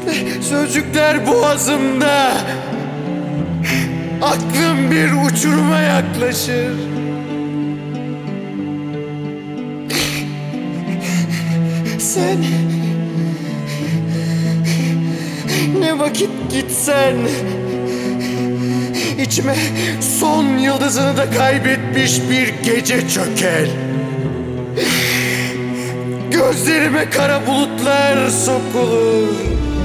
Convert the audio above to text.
Sözcükler boğazımda. Aklım bir uçuruma yaklaşır. Sen ne vakit gitsen, içime son yıldızını da kaybetmiş bir gece çöker. Gözlerime kara bulutlar sokulur.